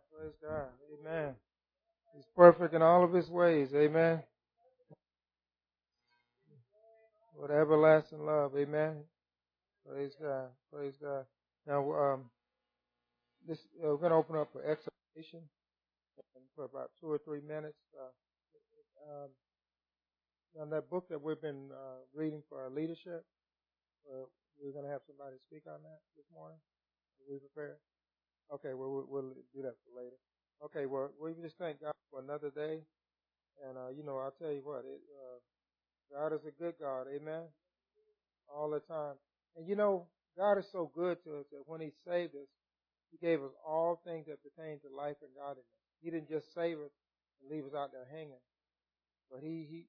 Praise God. Amen. He's perfect in all of his ways. Amen. With everlasting love. Amen. Praise God. Praise God. Now, we're going to open up for exhortation for about 2 or 3 minutes. On that book that we've been reading for our leadership, we're going to have somebody speak on that this morning. Are we prepared? Okay, well, we'll do that for later. Okay, well, we just thank God for another day. And, I'll tell you what, God is a good God. Amen. All the time. And God is so good to us that when He saved us, He gave us all things that pertain to life and godliness. He didn't just save us and leave us out there hanging, but He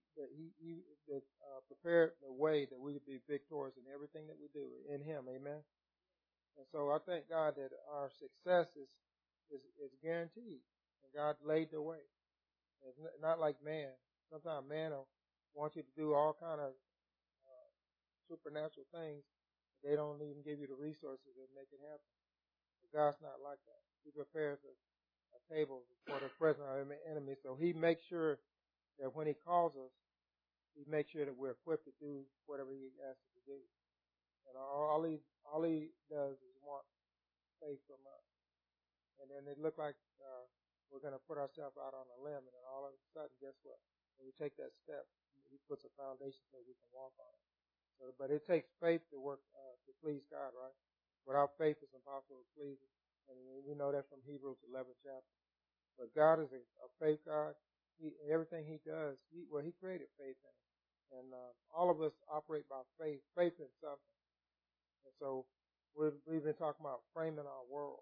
prepared the way that we would be victorious in everything that we do in Him. Amen. And so I thank God that our success is guaranteed, and God laid the way. It's not like man. Sometimes man will want you to do all kind of supernatural things. They don't even give you the resources that make it happen. But God's not like that. He prepares a table for the presence of our enemy. So He makes sure that when He calls us, He makes sure that we're equipped to do whatever He asks us to do. And all he does is want faith from us. And then it looked like we're going to put ourselves out on a limb, and then all of a sudden, guess what? When we take that step, He puts a foundation so we can walk on it. So, but it takes faith to work to please God, right? Without faith, it's impossible to please Him. And we know that from Hebrews 11 chapter. But God is a faith God. Everything He does, He created faith in it. And all of us operate by faith in something. And so we've been talking about framing our world.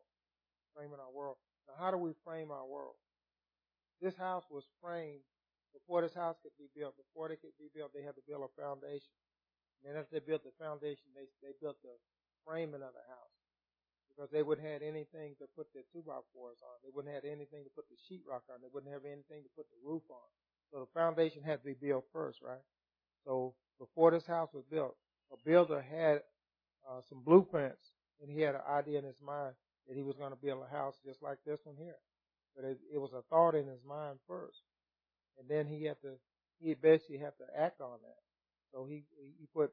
Now, how do we frame our world? This house was framed before this house could be built. Before they could be built, they had to build a foundation. And then after they built the foundation, they built the framing of the house. Because they wouldn't have anything to put the 2x4s on. They wouldn't have anything to put the sheetrock on. They wouldn't have anything to put the roof on. So the foundation had to be built first, right? So before this house was built, a builder had some blueprints, and he had an idea in his mind that he was going to build a house just like this one here. But it was a thought in his mind first, and then he basically had to act on that. So he put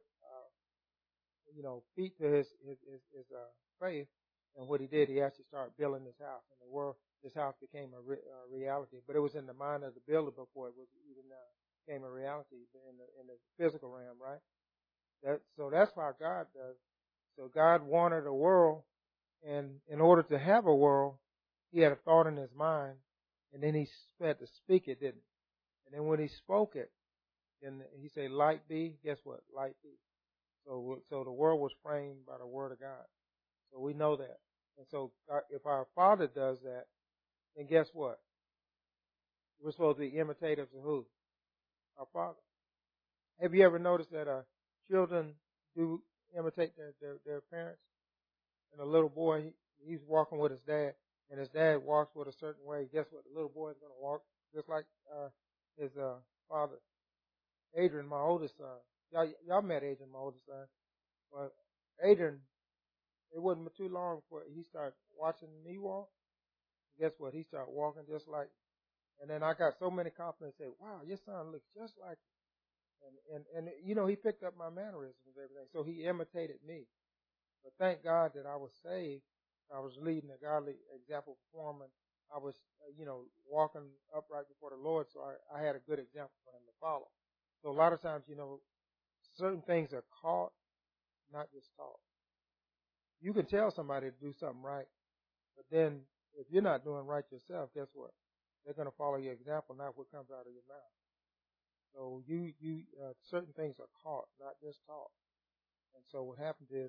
feet to his faith, and what he did, he actually started building this house. And this house became a reality. But it was in the mind of the builder before it was even became a reality in the physical realm, right? So that's why God does. So God wanted a world, and in order to have a world, He had a thought in His mind, and then He had to speak it, didn't He? And then when He spoke it, then He said, "Light be." Guess what? Light be. So the world was framed by the Word of God. So we know that. And so if our Father does that, then guess what? We're supposed to be imitators of who? Our Father. Have you ever noticed that children do imitate their parents? And a little boy, he's walking with his dad, and his dad walks with a certain way. Guess what? The little boy is going to walk just like his father. Adrian, my oldest son. Y'all met Adrian, my oldest son. But Adrian, it wasn't too long before he started watching me walk. Guess what? He started walking just like. And then I got so many compliments. Say, "Wow, your son looks just like." And he picked up my mannerisms and everything. So he imitated me. But thank God that I was saved. I was leading a godly example performing. I was, walking upright before the Lord, so I had a good example for him to follow. So a lot of times, certain things are caught, not just taught. You can tell somebody to do something right, but then if you're not doing right yourself, guess what? They're going to follow your example, not what comes out of your mouth. So certain things are caught, not just taught. And so what happens is,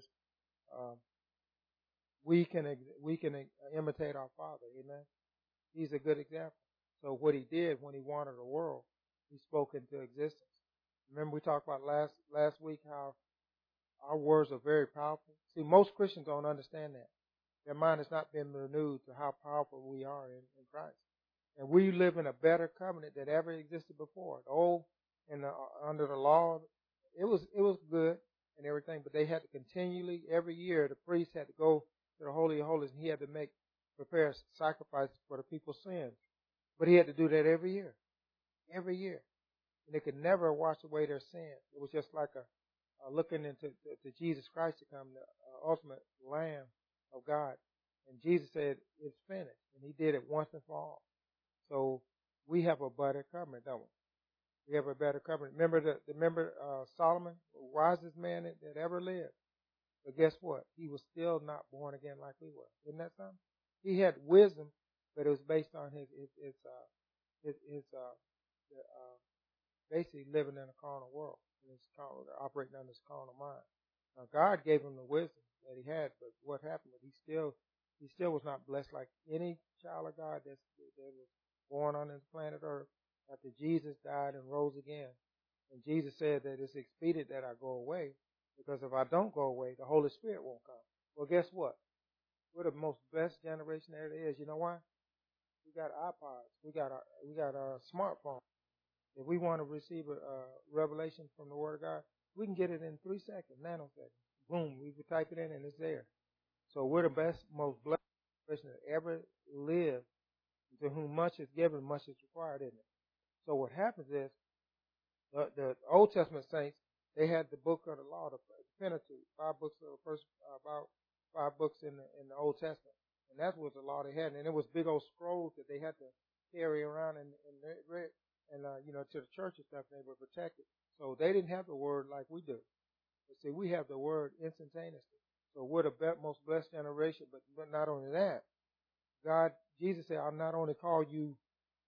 we can imitate our Father. Amen. He's a good example. So what He did when He wanted a world, He spoke into existence. Remember we talked about last week how our words are very powerful. See, most Christians don't understand that. Their mind has not been renewed to how powerful we are in Christ. And we live in a better covenant than ever existed before. The old and under the law, it was good and everything, but they had to continually, every year, the priest had to go to the Holy of Holies, and he had to make prepare sacrifices for the people's sins. But he had to do that every year. Every year. And they could never wash away their sins. It was just like looking into to Jesus Christ to come, the ultimate Lamb of God. And Jesus said, it's finished. And he did it once and for all. So we have a better covenant, don't we? We have a better covenant. Remember Solomon, the wisest man that ever lived. But guess what? He was still not born again like we were. Isn't that something? He had wisdom, but it was based on his basically living in a carnal world, operating under his carnal mind. Now God gave him the wisdom that he had, but what happened was he still was not blessed like any child of God that was born on this planet Earth after Jesus died and rose again. And Jesus said that it's expedient that I go away, because if I don't go away, the Holy Spirit won't come. Well, guess what? We're the most blessed generation there is. You know why? We got iPods. We got our smartphone. If we want to receive a revelation from the Word of God, we can get it in 3 seconds, nanoseconds. Boom, we can type it in and it's there. So we're the best, most blessed person that ever lived. To whom much is given, much is required, isn't it? So what happens is, the Old Testament saints, they had the book of the law, the Pentateuch, 5 books of about 5 books in the Old Testament, and that was the law they had. And it was big old scrolls that they had to carry around and read, and to the church and stuff. And they were protected, so they didn't have the word like we do. But see, we have the word instantaneously. So we're the most blessed generation. But not only that, Jesus said, "I'll not only call you,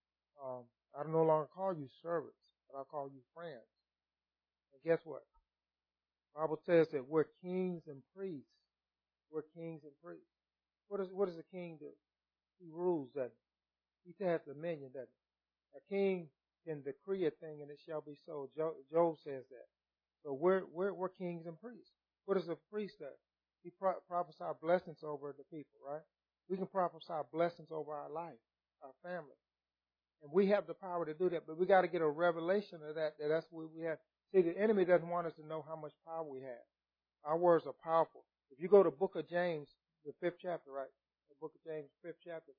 I no longer call you servants, but I'll call you friends." And guess what? The Bible says that we're kings and priests. We're kings and priests. What does a king do? He rules, doesn't he? He has dominion, doesn't he? A king can decree a thing and it shall be so. Job says that. So we're kings and priests. What does a priest do? He prophesies blessings over the people, right? We can prophesy blessings over our life, our family. And we have the power to do that, but we got to get a revelation of that's what we have. See, the enemy doesn't want us to know how much power we have. Our words are powerful. If you go to the book of James, the 5th chapter, right? The book of James, 5th chapter,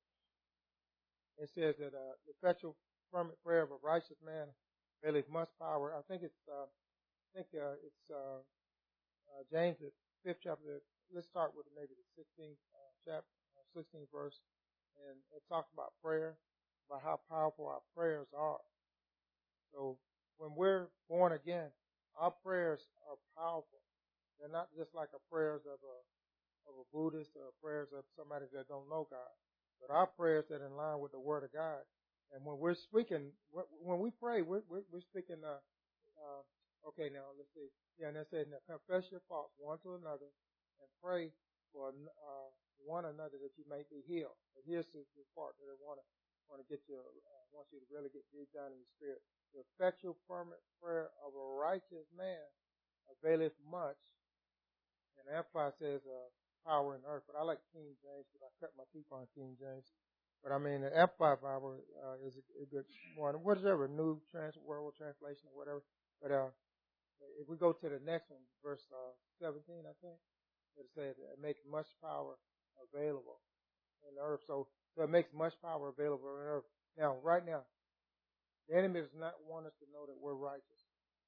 it says that the effectual fervent prayer of a righteous man availeth much power. I think it's James, the 5th chapter. Let's start with maybe the 16th chapter, 16th verse, and it talks about prayer, about how powerful our prayers are. So when we're born again, our prayers are powerful. They're not just like the prayers of a Buddhist or prayers of somebody that don't know God, but our prayers that are in line with the Word of God. And when we're speaking, when we pray, we're speaking. Okay, now let's see. Yeah, and it says, "Now confess your faults one to another, and pray for one another that you may be healed." But here's the part that I want to get you. Want you to really get deep down in the spirit. The effectual fervent prayer of a righteous man availeth much. And Amplified says power in earth. But I like King James because I cut my teeth on King James. But I mean, the Amplified Bible is a good one. Whatever, New World Translation or whatever. But if we go to the next one, verse 17, I think, it says it makes much power available in the earth. So it makes much power available in the earth. Now, right now, the enemy does not want us to know that we're righteous.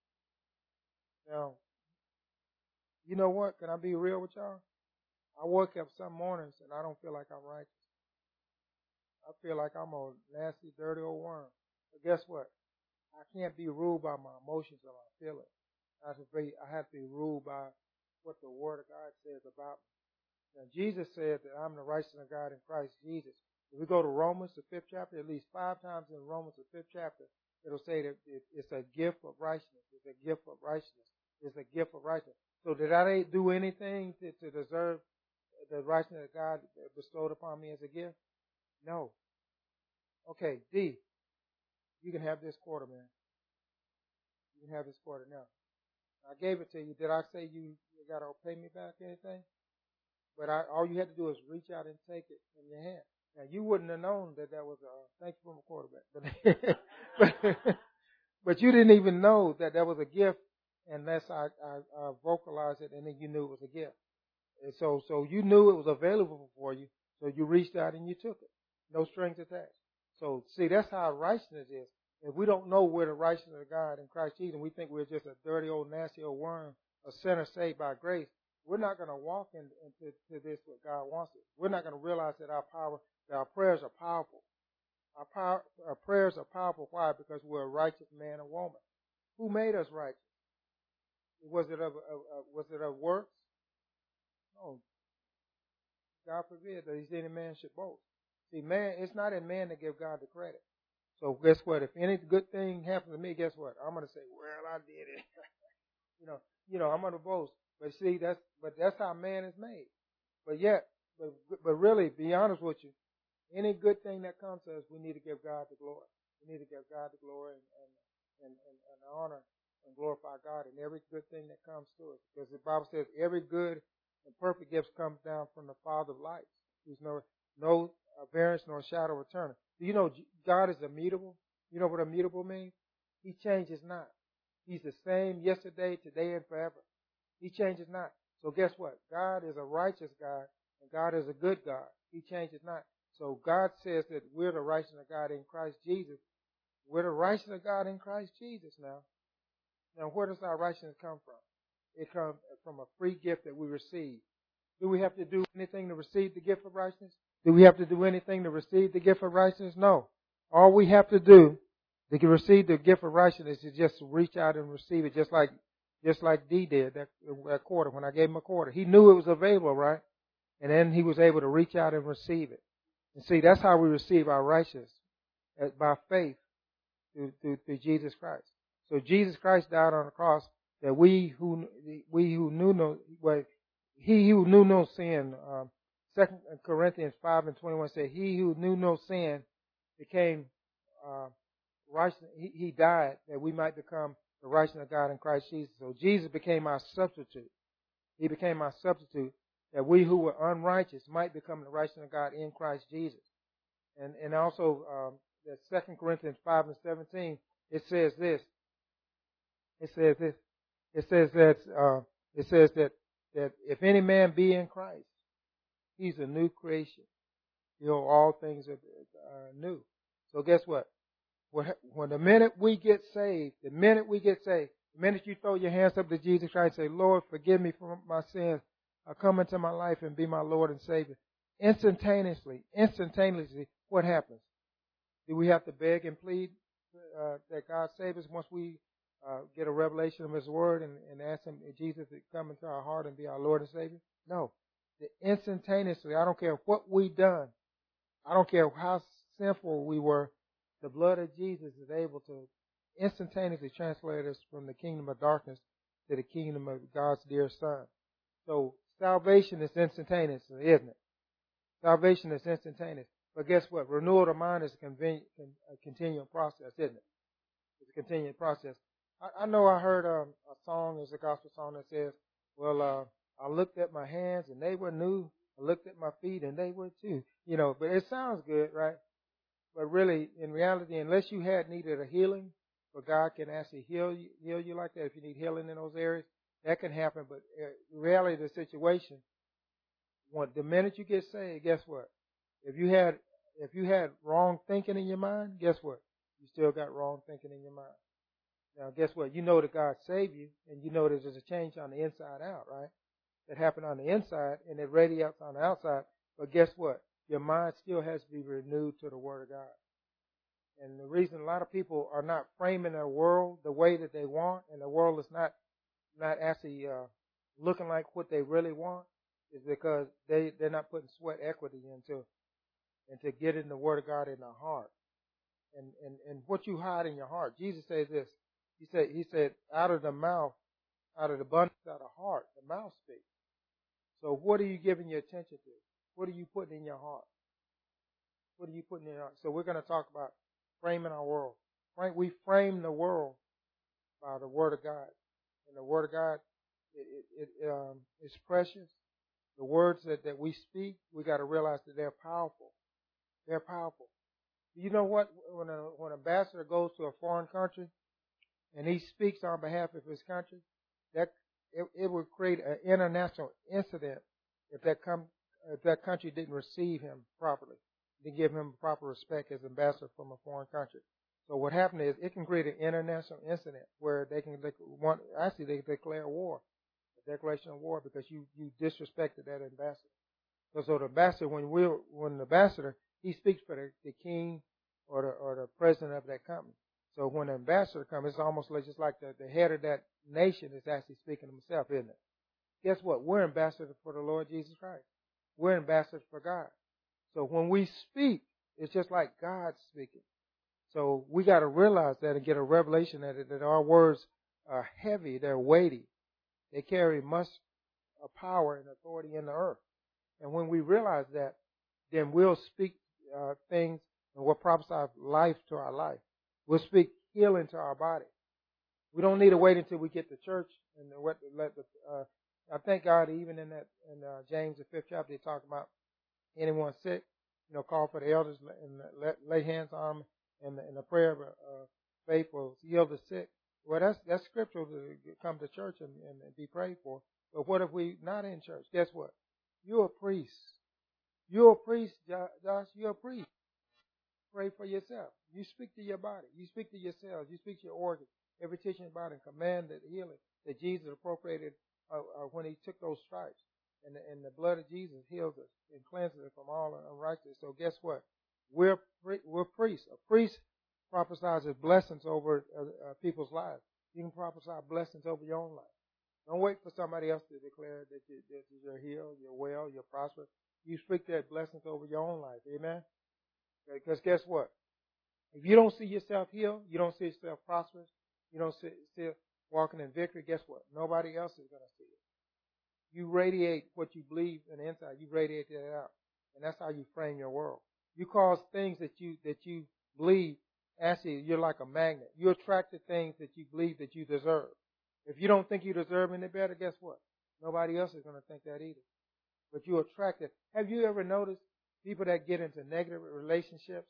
Now, you know what? Can I be real with y'all? I wake up some mornings and I don't feel like I'm righteous. I feel like I'm a nasty, dirty old worm. But guess what? I can't be ruled by my emotions or my feelings. I have to be ruled by what the Word of God says about me. Now, Jesus said that I'm the righteousness of God in Christ Jesus. If we go to Romans, the 5th chapter, at least 5 times in Romans, the 5th chapter, it'll say that it's a gift of righteousness. It's a gift of righteousness. It's a gift of righteousness. So did I do anything to deserve the righteousness that God bestowed upon me as a gift? No. Okay, D, you can have this quarter, man. You can have this quarter now. I gave it to you. Did I say you got to pay me back anything? But all you had to do is reach out and take it in your hand. Now, you wouldn't have known that was thank you for my quarterback. But you didn't even know that was a gift unless I vocalized it and then you knew it was a gift. And so you knew it was available for you. So you reached out and you took it. No strings attached. So see, that's how righteousness is. If we don't know where the righteousness of God in Christ Jesus, and we think we're just a dirty old nasty old worm, a sinner saved by grace, we're not going to walk into this what God wants us. We're not going to realize that our prayers are powerful. Our prayers are powerful. Why? Because we're a righteous man or woman. Who made us righteous? Was it of works? No. God forbid that any man should boast. See, man, it's not in man to give God the credit. So guess what? If any good thing happens to me, guess what? I'm going to say, well, I did it. I'm going to boast. But see, that's how man is made. But really, be honest with you, any good thing that comes to us, we need to give God the glory. We need to give God the glory and honor and glorify God in every good thing that comes to us. Because the Bible says every good and perfect gift comes down from the Father of lights. There's no variance nor shadow of turning. Do you know God is immutable? You know what immutable means? He changes not. He's the same yesterday, today, and forever. He changes not. So guess what? God is a righteous God, and God is a good God. He changes not. So God says that we're the righteousness of God in Christ Jesus. We're the righteousness of God in Christ Jesus now. Now, where does our righteousness come from? It comes from a free gift that we receive. Do we have to do anything to receive the gift of righteousness? Do we have to do anything to receive the gift of righteousness? No. All we have to do to receive the gift of righteousness is just reach out and receive it, just like D did that quarter. When I gave him a quarter, he knew it was available, right? And then he was able to reach out and receive it. And see, that's how we receive our righteousness, by faith through Jesus Christ. So Jesus Christ died on the cross that he who knew no sin. 2 Corinthians 5:21 said, "He who knew no sin became righteous. He died that we might become the righteousness of God in Christ Jesus." So Jesus became our substitute. He became our substitute that we who were unrighteous might become the righteousness of God in Christ Jesus. And also that 2 Corinthians 5:17, it says this. It says that if any man be in Christ, he's a new creation. All things are new. So guess what? When the minute we get saved, the minute you throw your hands up to Jesus Christ and say, "Lord, forgive me for my sins. Come into my life and be my Lord and Savior." Instantaneously, what happens? Do we have to beg and plead that God save us once we get a revelation of His Word and ask Him, Jesus, to come into our heart and be our Lord and Savior? No. Instantaneously, I don't care what we've done. I don't care how sinful we were. The blood of Jesus is able to instantaneously translate us from the kingdom of darkness to the kingdom of God's dear Son. So salvation is instantaneous, isn't it? Salvation is instantaneous. But guess what? Renewal of mind is a continual process, isn't it? It's a continual process. I know I heard a song, it's a gospel song that says, well, I looked at my hands and they were new. I looked at my feet and they were too. But it sounds good, right? But really, in reality, unless you had needed a healing, where God can actually heal you like that, if you need healing in those areas, that can happen. But in reality, the situation, the minute you get saved, guess what? If you had wrong thinking in your mind, guess what? You still got wrong thinking in your mind. Now, guess what? You know that God saved you, and you know that there's a change on the inside out, right? That happened on the inside, and it radiates on the outside. But guess what? Your mind still has to be renewed to the Word of God. And the reason a lot of people are not framing their world the way that they want, and the world is not actually looking like what they really want, is because they're not putting sweat equity into getting the Word of God in their heart. And what you hide in your heart. Jesus says this. He said, out of the abundance of the heart, the mouth speaks. So what are you giving your attention to? What are you putting in your heart? What are you putting in your heart? So we're going to talk about framing our world. We frame the world by the Word of God. And the Word of God, it's precious. The words that we speak, we got to realize that they're powerful. They're powerful. You know what? When an ambassador goes to a foreign country and he speaks on behalf of his country, that it would create an international incident if that if that country didn't receive him properly, didn't give him proper respect as ambassador from a foreign country. So what happened is it can create an international incident where they can they declare war, a declaration of war, because you disrespected that ambassador. So the ambassador, when the ambassador, he speaks for the king or the president of that company. So when the ambassador comes, it's almost like just like the head of that nation is actually speaking to himself, isn't it? Guess what? We're ambassadors for the Lord Jesus Christ. We're ambassadors for God. So when we speak, it's just like God speaking. So we got to realize that and get a revelation that our words are heavy, they're weighty. They carry much power and authority in the earth. And when we realize that, then we'll speak things and we'll prophesy life to our life. We'll speak healing to our body. We don't need to wait until we get to church and I thank God even in James the 5th chapter, they talk about anyone sick, call for the elders and lay hands on them, and the prayer of faith will heal the sick. Well, that's scriptural to come to church and be prayed for. But what if we not in church? Guess what? You're a priest. You're a priest, Josh. You're a priest. Pray for yourself. You speak to your body. You speak to your cells. You speak to your organs. Every tissue in your body, and command the healing that Jesus appropriated when he took those stripes. And the blood of Jesus heals us and cleanses us from all unrighteousness. So guess what? We're priests. A priest prophesies blessings over people's lives. You can prophesy blessings over your own life. Don't wait for somebody else to declare that you're healed, you're well, you're prosperous. You speak that blessings over your own life. Amen? Because guess what? If you don't see yourself healed, you don't see yourself prosperous, you don't see walking in victory, guess what? Nobody else is going to see it. You radiate what you believe in the inside. You radiate that out. And that's how you frame your world. You cause things that you believe, actually, you're like a magnet. You attract the things that you believe that you deserve. If you don't think you deserve any better, guess what? Nobody else is going to think that either. But you attract it. Have you ever noticed people that get into negative relationships,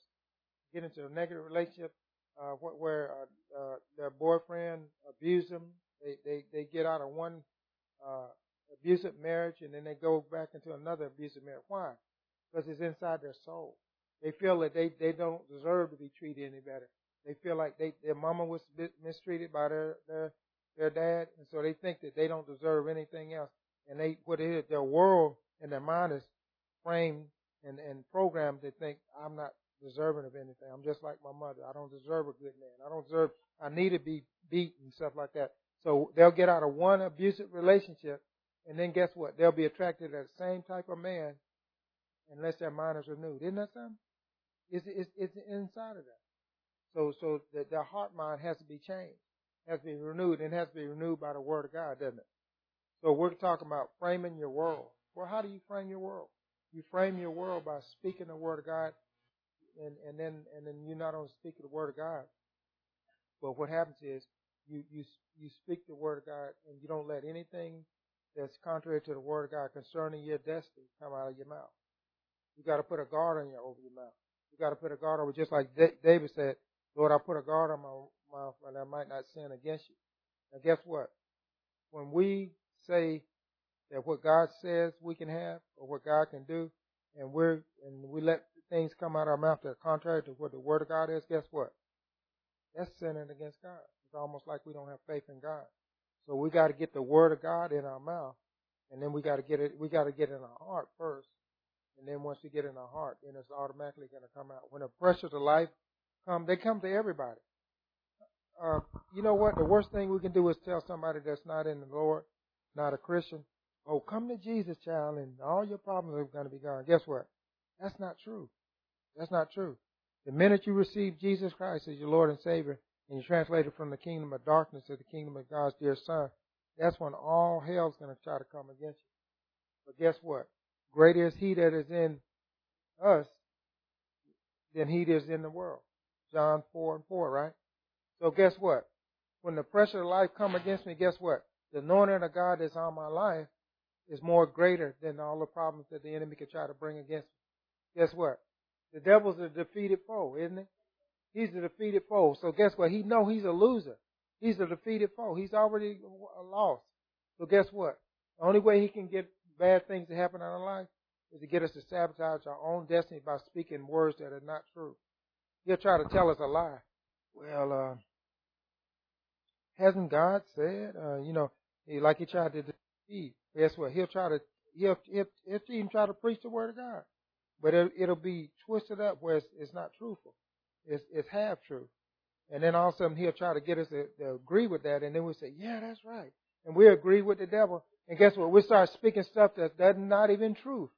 where their boyfriend abused them? They get out of one abusive marriage and then they go back into another abusive marriage. Why? Because it's inside their soul. They feel that they don't deserve to be treated any better. They feel like their mama was mistreated by their dad, and so they think that they don't deserve anything else. And their world and their mind is framed and programmed to think, I'm not deserving of anything. I'm just like my mother. I don't deserve a good man. I need to be beat and stuff like that. So they'll get out of one abusive relationship, and then guess what? They'll be attracted to the same type of man unless their mind is renewed. Isn't that something? It's inside of that. So their heart mind has to be changed, has to be renewed, and has to be renewed by the Word of God, doesn't it? So we're talking about framing your world. Well, how do you frame your world? You frame your world by speaking the Word of God, and then you not only speak the Word of God, but what happens is you speak the Word of God, and you don't let anything that's contrary to the Word of God concerning your destiny come out of your mouth. You got to put a guard over your mouth. You got to put a guard over, just like David said, Lord, I put a guard on my mouth and I might not sin against you. Now guess what? When we say that what God says we can have or what God can do, and we let things come out of our mouth that are contrary to what the Word of God is, guess what? That's sinning against God. It's almost like we don't have faith in God. So we got to get the Word of God in our mouth, and then we got to get it in our heart first. And then once we get in our heart, then it's automatically going to come out. When the pressures of life come, they come to everybody. You know what? The worst thing we can do is tell somebody that's not in the Lord, not a Christian, oh, come to Jesus, child, and all your problems are going to be gone. Guess what? That's not true. That's not true. The minute you receive Jesus Christ as your Lord and Savior, and you're translated from the kingdom of darkness to the kingdom of God's dear Son, that's when all hell's going to try to come against you. But guess what? Greater is He that is in us than he that is in the world. John 4:4, right? So guess what? When the pressure of life come against me, guess what? The anointing of God that's on my life is more greater than all the problems that the enemy could try to bring against me. Guess what? The devil's a defeated foe, isn't he? He's a defeated foe. So guess what? He knows he's a loser. He's a defeated foe. He's already lost. So guess what? The only way he can get bad things to happen in our life is to get us to sabotage our own destiny by speaking words that are not true. He'll try to tell us a lie. Well, hasn't God said, like he tried to deceive. Guess what? He'll even try to preach the word of God. But it'll be twisted up where it's not truthful. It's half true. And then all of a sudden he'll try to get us to agree with that. And then we'll say, yeah, that's right. And we agree with the devil. And guess what? We start speaking stuff that's not even truth.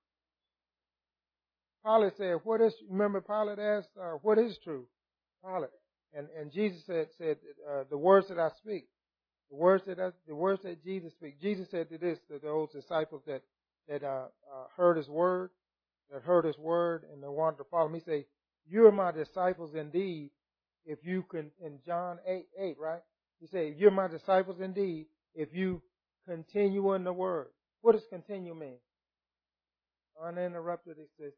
Pilate said, remember Pilate asked, what is truth? Pilate. And Jesus said, the words that I speak, the words that Jesus speaks. Jesus said to those disciples that heard his word, and they wanted to follow him. He said, you are my disciples indeed, if you can, in John 8, right? He said, you're my disciples indeed, if you continue in the word. What does continue mean? Uninterrupted existence.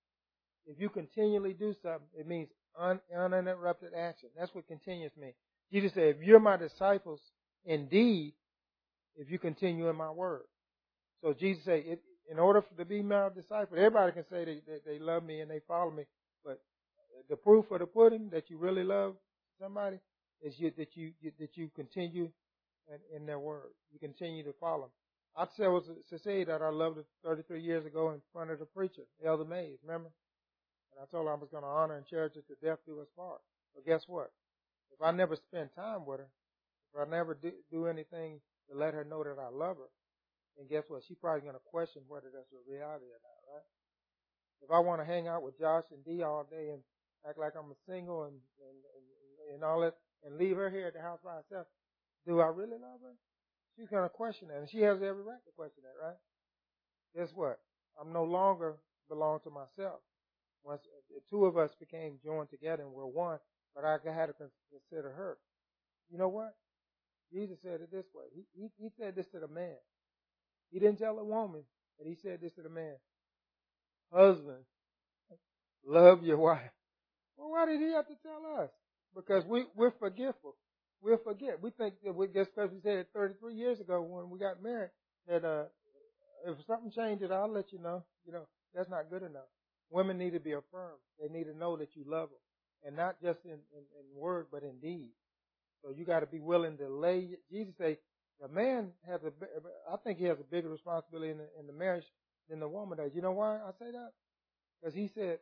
If you continually do something, it means uninterrupted action. That's what continuous means. Jesus said, if you're my disciples indeed, if you continue in my word. So Jesus said, in order to be my disciple, everybody can say that they love me and they follow me, but the proof of the pudding that you really love somebody is that you continue in their word. You continue to follow them. I was to say that I loved it 33 years ago in front of the preacher, Elder Mays, remember? And I told her I was going to honor and cherish her to death do us part. But guess what? If I never spend time with her, if I never do anything to let her know that I love her, then guess what? She's probably going to question whether that's a reality or not, right? If I want to hang out with Josh and Dee all day and act like I'm a single and all that, and leave her here at the house by herself, do I really love her? She's going to question that, and she has every right to question that, right? Guess what? I'm no longer belong to myself. Once the two of us became joined together and we're one, but I had to consider her. You know what? Jesus said it this way. He said this to the man. He didn't tell the woman, but he said this to the man. Husband, love your wife. Well, why did he have to tell us? Because we're forgetful. We'll forget. We think that just because we said it 33 years ago when we got married, that if something changes, I'll let you know. That's not good enough. Women need to be affirmed. They need to know that you love them. And not just in word, but in deed. So you got to be willing to lay. Jesus said, the man I think he has a bigger responsibility in the marriage than the woman does. You know why I say that? Because he said,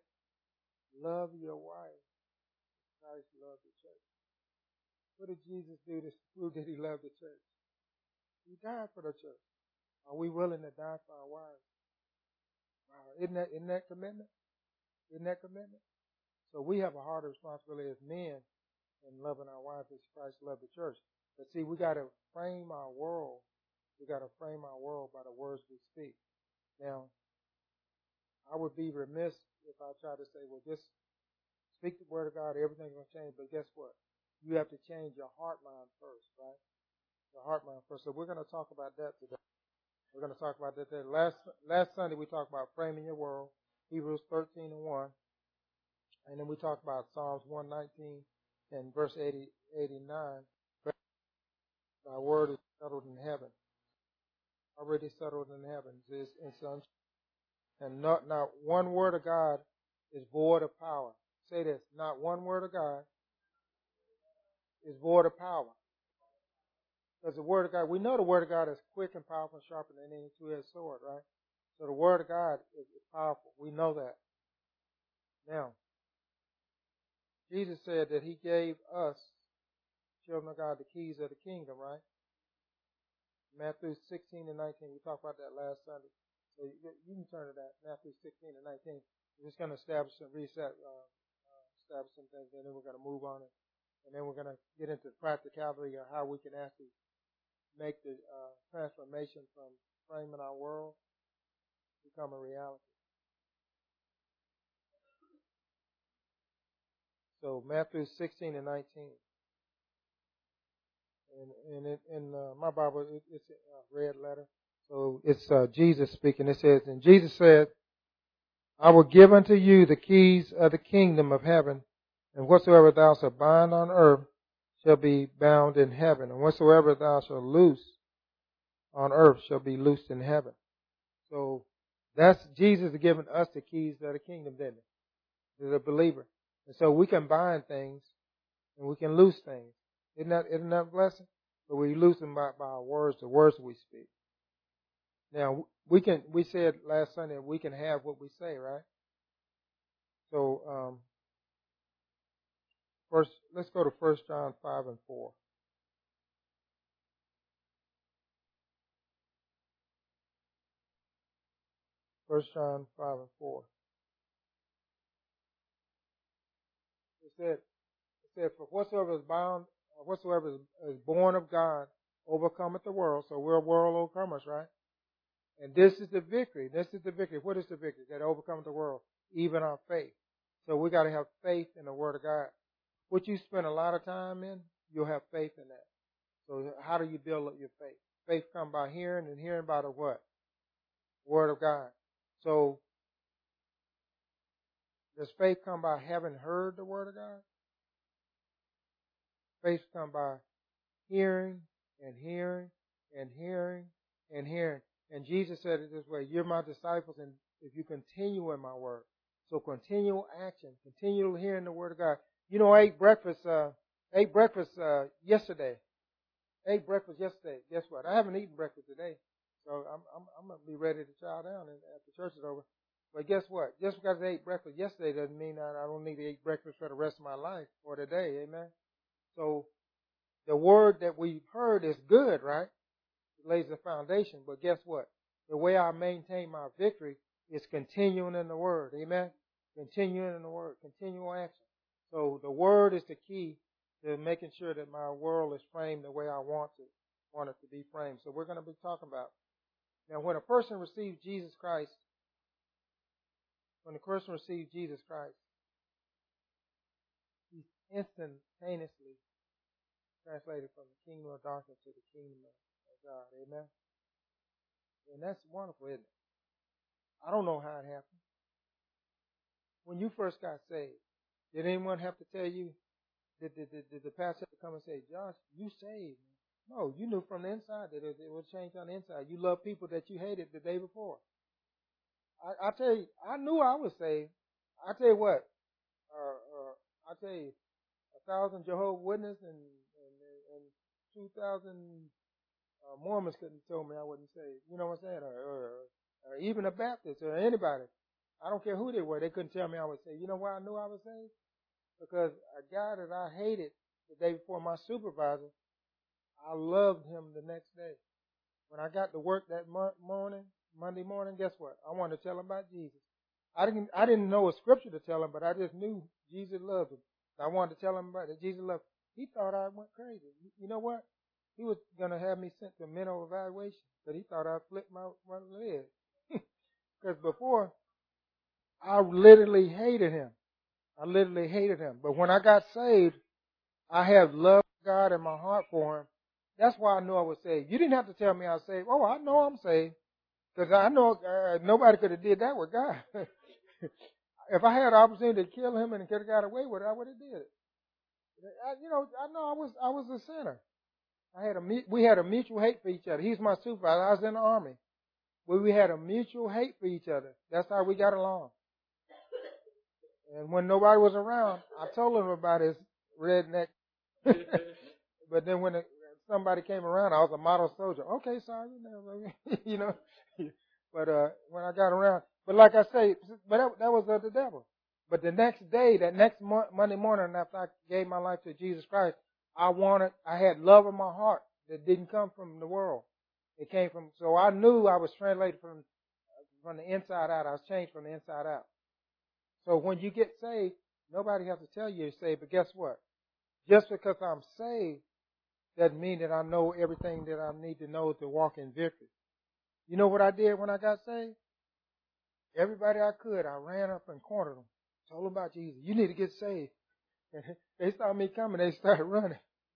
love your wife. Christ loved the church. What did Jesus do to prove that he loved the church? He died for the church. Are we willing to die for our wives? Wow. Isn't that commitment? Isn't that commitment? So we have a harder responsibility as men in loving our wives as Christ loved the church. But see, we got to frame our world. We got to frame our world by the words we speak. Now, I would be remiss if I try to say, well, just speak the word of God, everything's going to change. But guess what? You have to change your heart mind first, right? Your heart mind first. So we're going to talk about that today. We're going to talk about that today. Last Sunday we talked about framing your world, Hebrews 13:1. And then we talked about Psalms 119 and verse 89. Our word is settled in heaven. Already settled in heaven. And not one word of God is void of power. Say this. Not one word of God is void of power. Because the word of God, we know the word of God is quick and powerful and sharper than any two-edged sword, right? So the word of God is powerful. We know that. Now, Jesus said that he gave us, children of God, the keys of the kingdom, right? Matthew 16 and 19. We talked about that last Sunday. So you can turn to that, Matthew 16 and 19. We're just going to establish some establish some things, and then we're going to move on. And then we're going to get into practicality of how we can actually make the transformation from framing our world become a reality. So Matthew 16 and 19. And in my Bible, it's a red letter. So it's Jesus speaking. It says, and Jesus said, I will give unto you the keys of the kingdom of heaven, and whatsoever thou shalt bind on earth shall be bound in heaven, and whatsoever thou shalt loose on earth shall be loosed in heaven. So That's Jesus giving us the keys to the kingdom, didn't it? To the believer. And so we can bind things and we can loose things. Isn't that a blessing? But we loose them by our words, the words we speak. Now, we said last Sunday, we can have what we say, right? So, first, let's go to 1 John 5 and 4. 1 John 5 and 4. It said, for whatsoever is bound, whatsoever is born of God overcometh the world. So we're world overcomers, right? And this is the victory. This is the victory. What is the victory? That overcomes the world, even our faith. So we got to have faith in the Word of God. What you spend a lot of time in, you'll have faith in that. So how do you build up your faith? Faith comes by hearing, and hearing by the what? Word of God. So does faith come by having heard the Word of God? Faith comes by hearing and hearing and hearing and hearing. And Jesus said it this way, you're my disciples and if you continue in my word. So continual action, continual hearing the word of God. You know, I ate breakfast yesterday. Guess what? I haven't eaten breakfast today. So I'm going to be ready to chow down after church is over. But guess what? Just because I ate breakfast yesterday doesn't mean that I don't need to eat breakfast for the rest of my life or today. Amen? So the word that we've heard is good, right? It lays the foundation. But guess what? The way I maintain my victory is continuing in the word. Amen? Continuing in the word. Continual action. So the word is the key to making sure that my world is framed the way I want it to be framed. So we're going to be talking about. Now, when a person receives Jesus Christ, he's instantaneously translated from the kingdom of darkness to the kingdom of God. Amen? And that's wonderful, isn't it? I don't know how it happened. When you first got saved, did anyone have to tell you, did the pastor come and say, Josh, you saved? No, you knew from the inside that it would change on the inside. You loved people that you hated the day before. I tell you, I knew I was saved. I tell you what, I tell you, 1,000 Jehovah's Witnesses and 2,000 Mormons couldn't tell me I wasn't saved. You know what I'm saying? Or even a Baptist or anybody. I don't care who they were. They couldn't tell me I was saved. You know why I knew I was saved? Because a guy that I hated the day before, my supervisor, I loved him the next day. When I got to work that Monday morning, guess what? I wanted to tell him about Jesus. I didn't know a scripture to tell him, but I just knew Jesus loved him. I wanted to tell him about that Jesus loved him. He thought I went crazy. You know what? He was going to have me sent to mental evaluation, but he thought I flipped my leg. Because before, I literally hated him. But when I got saved, I have love for God in my heart for him. That's why I knew I was saved. You didn't have to tell me I was saved. Oh, I know I'm saved. Because I know nobody could have did that with God. If I had the opportunity to kill him and could have got away with it, I would have did it. I know I was a sinner. We had a mutual hate for each other. He's my supervisor. I was in the army. We had a mutual hate for each other. That's how we got along. And when nobody was around, I told him about his redneck. But then when somebody came around, I was a model soldier. Okay, sorry, you know. But when I got around, but like I say, that was of the devil. But the next day, that next Monday morning, after I gave my life to Jesus Christ, I had love in my heart that didn't come from the world. It came from. So I knew I was translated from the inside out. I was changed from the inside out. So when you get saved, nobody has to tell you you're saved. But guess what? Just because I'm saved doesn't mean that I know everything that I need to know to walk in victory. You know what I did when I got saved? Everybody I could, I ran up and cornered them. Told them about Jesus. You need to get saved. And they saw me coming. They started running.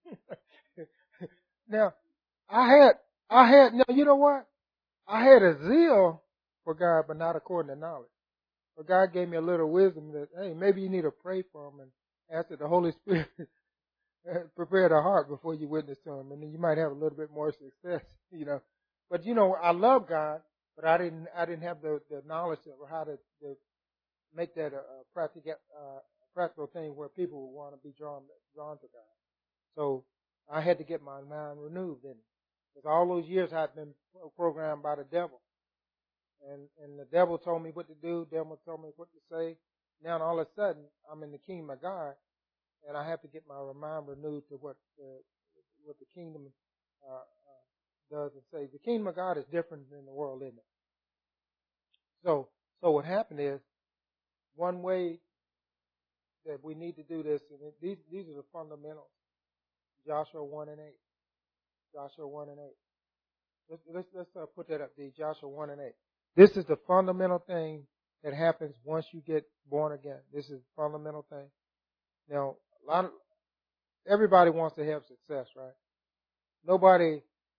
Now, now, you know what? I had a zeal for God, but not according to knowledge. But God gave me a little wisdom that, hey, maybe you need to pray for them and ask that the Holy Spirit prepare the heart before you witness to them. And then you might have a little bit more success, you know. But, I love God. but I didn't have the knowledge of how to make that a practical thing where people would want to be drawn to God. So I had to get my mind renewed then. Because all those years I'd been programmed by the devil. And the devil told me what to do, the devil told me what to say. Now all of a sudden I'm in the kingdom of God, and I have to get my mind renewed to what the kingdom does and say. The kingdom of God is different than the world, isn't it? So what happened is, one way that we need to do this, and these are the fundamentals. Joshua 1 and 8. Joshua 1 and 8. Let's put that up, Joshua 1 and 8. This is the fundamental thing that happens once you get born again. This is the fundamental thing. Now, everybody wants to have success, right? Nobody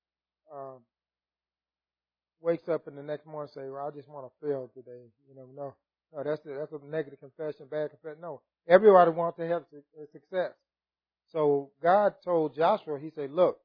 wakes up in the next morning and say, "Well, I just want to fail today." No, that's a negative confession, bad confession. No, everybody wants to have success. So God told Joshua, He said, "Look,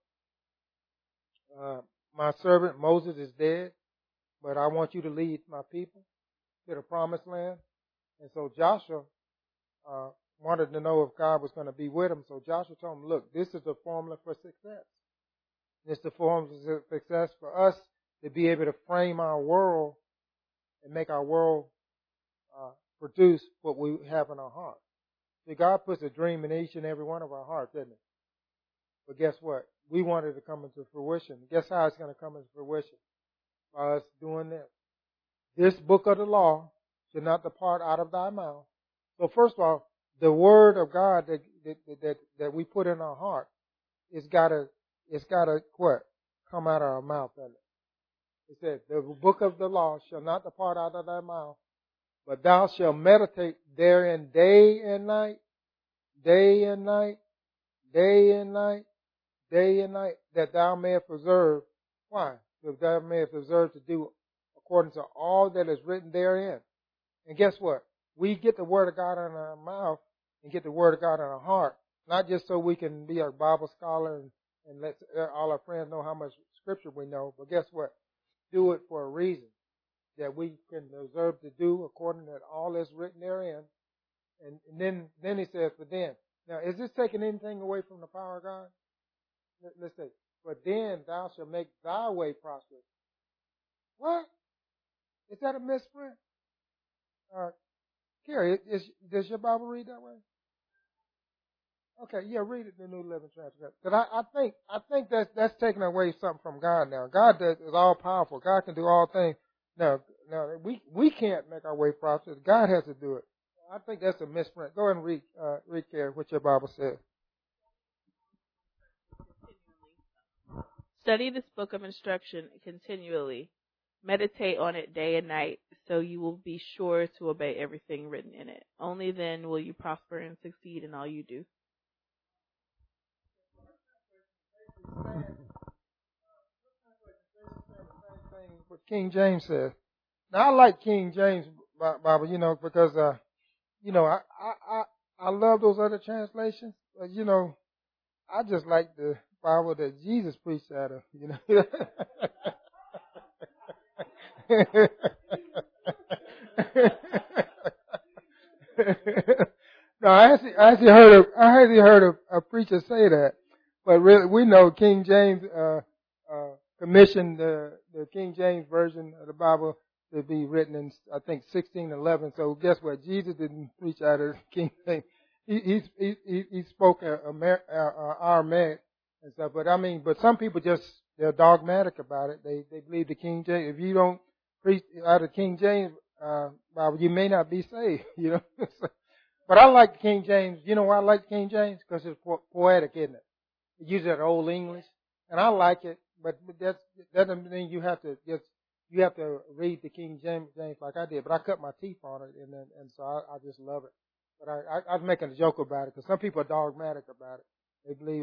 my servant Moses is dead, but I want you to lead my people to the promised land." And so Joshua wanted to know if God was going to be with him. So Joshua told him, "Look, this is the formula for success. It's the formula for success for us to be able to frame our world and make our world produce what we have in our heart." See, God puts a dream in each and every one of our hearts, doesn't He? But guess what? We want it to come into fruition. Guess how it's going to come into fruition? By us doing this. This book of the law should not depart out of thy mouth. So first of all, the word of God that we put in our heart, it's gotta what? Come out of our mouth, doesn't it? It said, the book of the law shall not depart out of thy mouth, but thou shalt meditate therein day and night, day and night, day and night, day and night, that thou mayest preserve. Why? That thou mayest preserve to do according to all that is written therein. And guess what? We get the Word of God in our mouth and get the Word of God in our heart, not just so we can be a Bible scholar and let all our friends know how much Scripture we know, but guess what? Do it for a reason, that we can deserve to do according to all that's written therein. And then he says, "But then." Now, is this taking anything away from the power of God? Let's say, "But then thou shalt make thy way prosperous." What? Is that a misprint? Carrie, does your Bible read that way? Okay, yeah, read it in the New Living Translation. Because I think that's taking away something from God now. God is all powerful. God can do all things. Now we can't make our way prosperous. God has to do it. I think that's a misprint. Go ahead and read Carrie, what your Bible says. Study this book of instruction continually. Meditate on it day and night, so you will be sure to obey everything written in it. Only then will you prosper and succeed in all you do. What King James says. Now I like King James Bible, because I love those other translations, but I just like the Bible that Jesus preached out of, No, I actually heard a preacher say that, but really we know King James commissioned the King James version of the Bible to be written in, I think, 1611. So guess what? Jesus didn't preach out of King James. He spoke Aramaic and stuff. But some people they're dogmatic about it. They believe the King James. If you don't preach out of King James Bible, you may not be saved. But I like King James. You know why I like King James? Because it's poetic, isn't it? It uses that old English, and I like it. But that doesn't mean you have to read the King James like I did. But I cut my teeth on it, and so I just love it. But I was making a joke about it because some people are dogmatic about it. They believe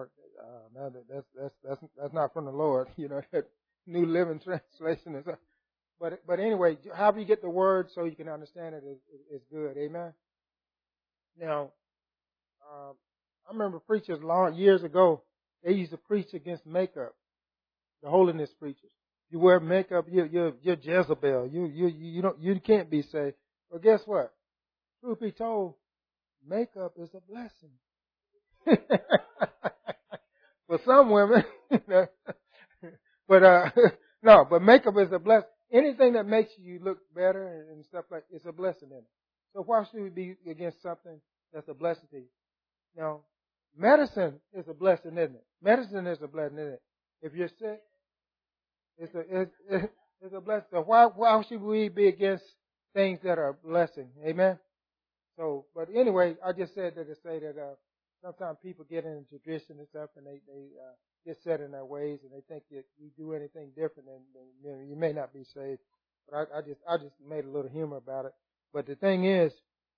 that's not from the Lord. That New Living Translation is. But anyway, however you get the word so you can understand it is good. Amen. Now, I remember preachers years ago. They used to preach against makeup. The holiness preachers. You wear makeup, you're Jezebel. You can't be saved. But guess what? Truth be told, makeup is a blessing. For some women, but no, but makeup is a blessing. Anything that makes you look better and stuff like it's a blessing in it. So why should we be against something that's a blessing to you? Now, medicine is a blessing, isn't it? Medicine is a blessing, isn't it? If you're sick, it's a blessing. So why should we be against things that are a blessing? Amen? So, but anyway, I just said that to say that sometimes people get into tradition and stuff, and they get set in their ways, and they think that you do anything different, and you may not be saved. But I just made a little humor about it. But the thing is,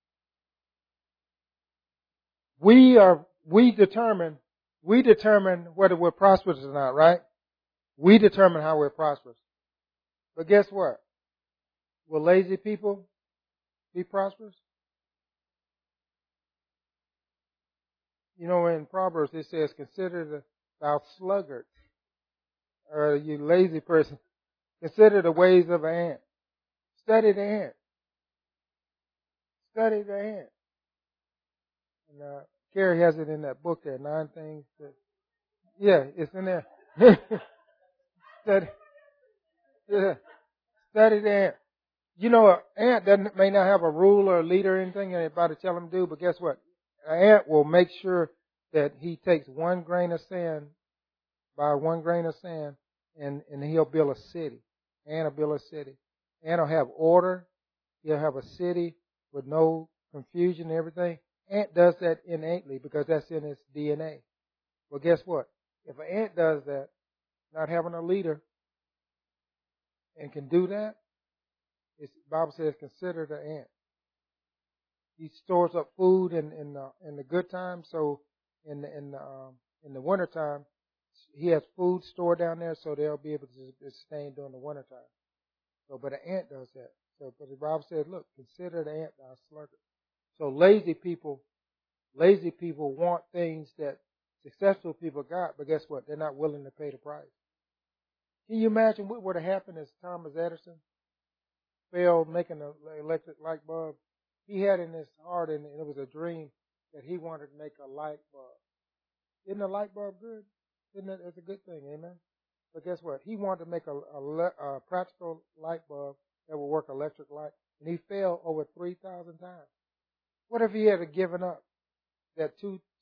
we determine whether we're prosperous or not, right? We determine how we're prosperous. But guess what? Will lazy people be prosperous? You know, in Proverbs it says, "Consider thou sluggard, or you lazy person, consider the ways of an ant. Study the ant. Study the ant." And Carrie has it in that book there, 9 things. Yeah, it's in there. Study, yeah, study the ant. You know, an ant may not have a rule or a leader or anything anybody tell him to do, but guess what? An ant will make sure that he takes 1 grain of sand, by 1 grain of sand, and he'll build a city. Ant will build a city. Ant will have order. He'll have a city with no confusion and everything. Ant does that innately because that's in his DNA. Well, guess what? If an ant does that, not having a leader, and can do that, the Bible says, consider the ant. He stores up food in the good times, so in the winter time, he has food stored down there, so they'll be able to sustain during the winter time. So, but an ant does that. So, but the Bible says, look, consider the ant thou sluggard. So lazy people want things that successful people got, but guess what? They're not willing to pay the price. Can you imagine what would have happened if Thomas Edison failed making an electric light bulb? He had in his heart, and it was a dream, that he wanted to make a light bulb. Isn't a light bulb good? Isn't it? It's a good thing, amen? But guess what? He wanted to make a practical light bulb that would work electric light, and he failed over 3,000 times. What if he had given up that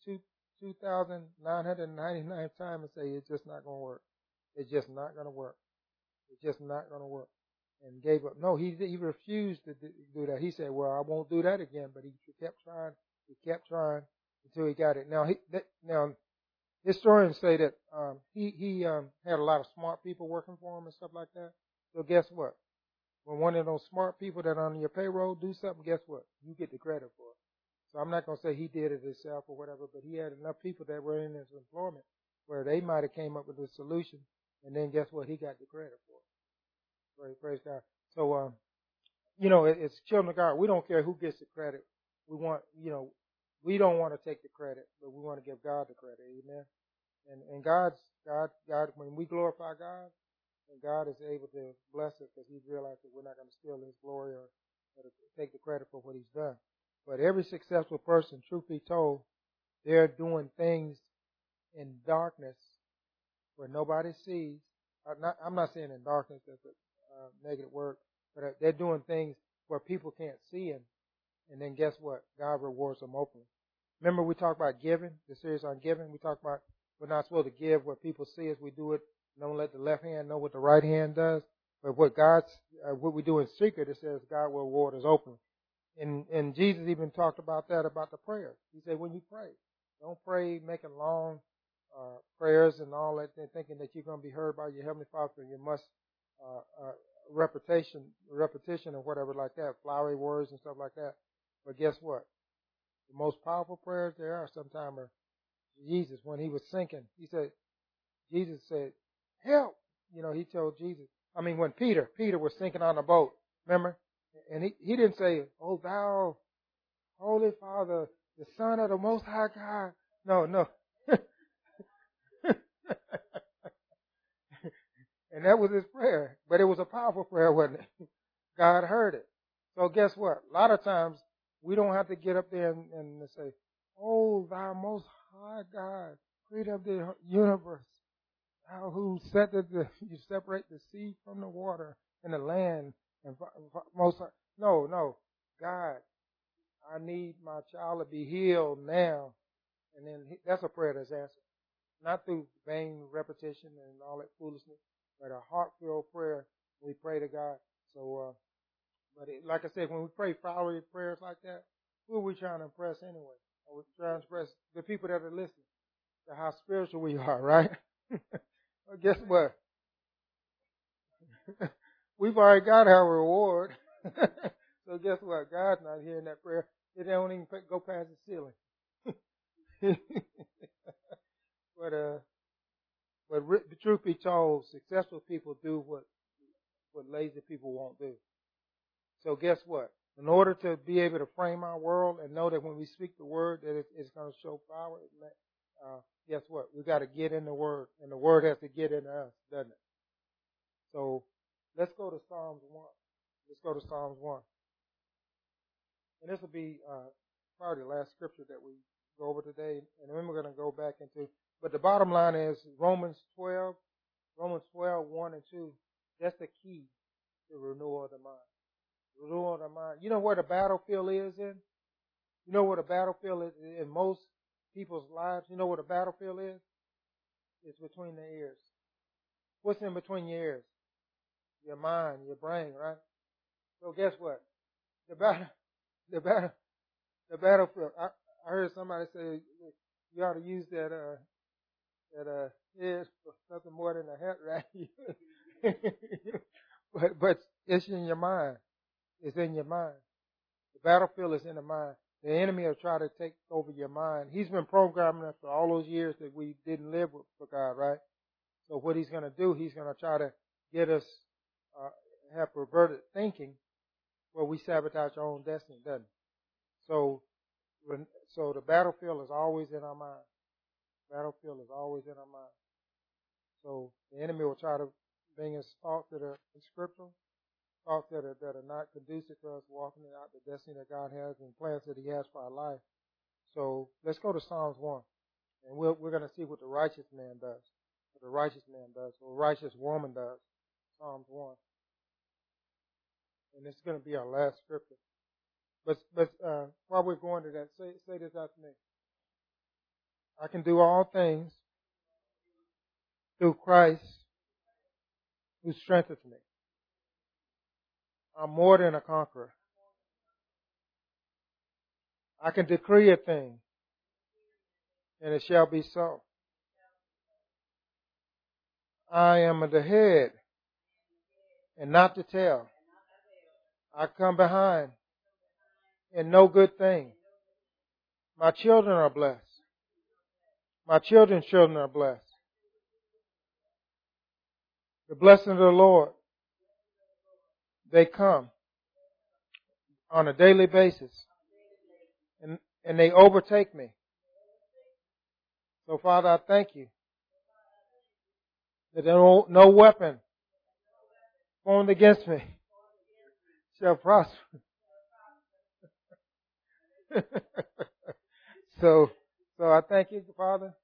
2,999 times and say, it's just not going to work? It's just not going to work. It's just not going to work. And gave up. No, he refused to do that. He said, well, I won't do that again. But he kept trying. He kept trying until he got it. Now, historians say that he had a lot of smart people working for him and stuff like that. So guess what? When one of those smart people that are on your payroll do something, guess what? You get the credit for it. So I'm not going to say he did it himself or whatever, but he had enough people that were in his employment where they might have came up with a solution, and then guess what? He got the credit for it. Praise God. So, it's children of God. We don't care who gets the credit. We don't want to take the credit, but we want to give God the credit. Amen. And God, when we glorify God, and God is able to bless us because He's realized that we're not going to steal His glory or take the credit for what He's done. But every successful person, truth be told, they're doing things in darkness where nobody sees. I'm not saying in darkness, that's a negative word, but they're doing things where people can't see Him. And then guess what? God rewards them openly. Remember we talked about giving, the series on giving. We talked about we're not supposed to give where people see us. We do it. Don't let the left hand know what the right hand does. But what we do in secret, it says God will reward us openly. And Jesus even talked about that, about the prayer. He said, when you pray, don't pray making long prayers and all that, thinking that you're going to be heard by your Heavenly Father. You must repetition or whatever like that, flowery words and stuff like that. But guess what? The most powerful prayers there are sometimes are Jesus. When he was sinking, Jesus said, help. He told Jesus. When Peter was sinking on the boat, remember? And he didn't say, oh, thou, Holy Father, the Son of the Most High God. No. And that was his prayer. But it was a powerful prayer, wasn't it? God heard it. So guess what? A lot of times we don't have to get up there and say, "Oh, thou most high God, creator of the universe, thou who you separate the sea from the water and the land." And most no, God, I need my child to be healed now. And then that's a prayer that's answered. Not through vain repetition and all that foolishness, but a heartfelt prayer we pray to God. So, like I said, when we pray flowery prayers like that, who are we trying to impress anyway? Are we trying to impress the people that are listening to how spiritual we are, right? Well, guess what? We've already got our reward. So guess what? God's not hearing that prayer. It don't even go past the ceiling. But the truth be told, successful people do what lazy people won't do. So guess what? In order to be able to frame our world and know that when we speak the word that it's going to show power, guess what? We got to get in the word, and the word has to get in us, doesn't it? So let's go to Psalms 1. Let's go to Psalms 1. And this will be probably the last scripture that we go over today, and then we're going to go back into. But the bottom line is Romans 12, 1 and 2. That's the key to renewal of the mind. Renewal of the mind. You know where the battlefield is in? You know where the battlefield is in most people's lives? You know where the battlefield is? It's between the ears. What's in between your ears? Your mind, your brain, right? So guess what? The battlefield. I heard somebody say you ought to use that head for nothing more than a hat rack. but it's in your mind. It's in your mind. The battlefield is in the mind. The enemy will try to take over your mind. He's been programming us for all those years that we didn't live for God, right? So what he's going to do, he's going to try to get us have perverted thinking where we sabotage our own destiny, doesn't it? So the battlefield is always in our mind. Battlefield is always in our mind. So the enemy will try to bring us thoughts that are scriptural, thoughts that are not conducive to us walking out the destiny that God has and plans that he has for our life. So let's go to Psalms 1. And we're going to see what the righteous man does. What the righteous man does. What a righteous woman does. Psalms 1. And this is going to be our last scripture. But while we're going to that, say this after me. I can do all things through Christ who strengthens me. I'm more than a conqueror. I can decree a thing, and it shall be so. I am the head and not the tail. I come behind and no good thing. My children are blessed. My children's children are blessed. The blessing of the Lord, they come on a daily basis. And they overtake me. So Father, I thank you that no weapon formed against me shall prosper. So I thank you, Father,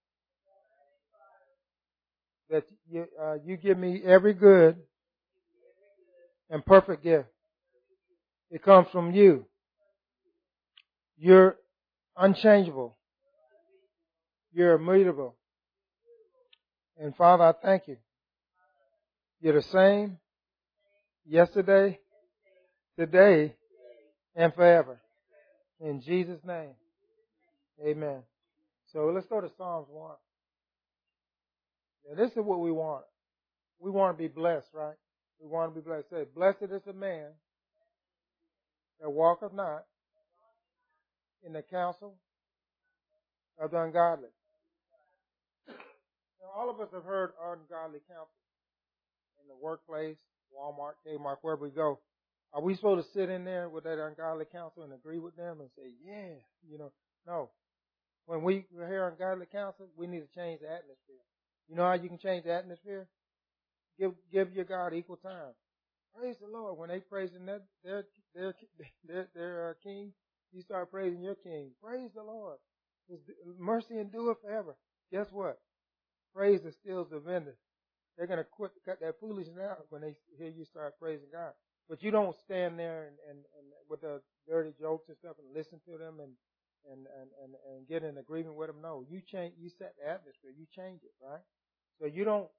that you give me every good and perfect gift. It comes from you. You're unchangeable. You're immutable. And Father, I thank you. You're the same yesterday, today, and forever. In Jesus' name. Amen. So let's go to Psalms 1. Now, this is what we want. We want to be blessed, right? We want to be blessed. Say, blessed is the man that walketh not in the counsel of the ungodly. Now, all of us have heard ungodly counsel in the workplace, Walmart, Kmart, wherever we go. Are we supposed to sit in there with that ungodly counsel and agree with them and say, yeah, No. When we hear ungodly counsel, we need to change the atmosphere. You know how you can change the atmosphere? Give your God equal time. Praise the Lord. When they praising their king, you start praising your king. Praise the Lord. His mercy endure forever. Guess what? Praise instills the vendor. They're going to cut that foolishness out when they hear you start praising God. But you don't stand there and with the dirty jokes and stuff and listen to them and get in agreement with them. No, you set the atmosphere. You change it, right? So you don't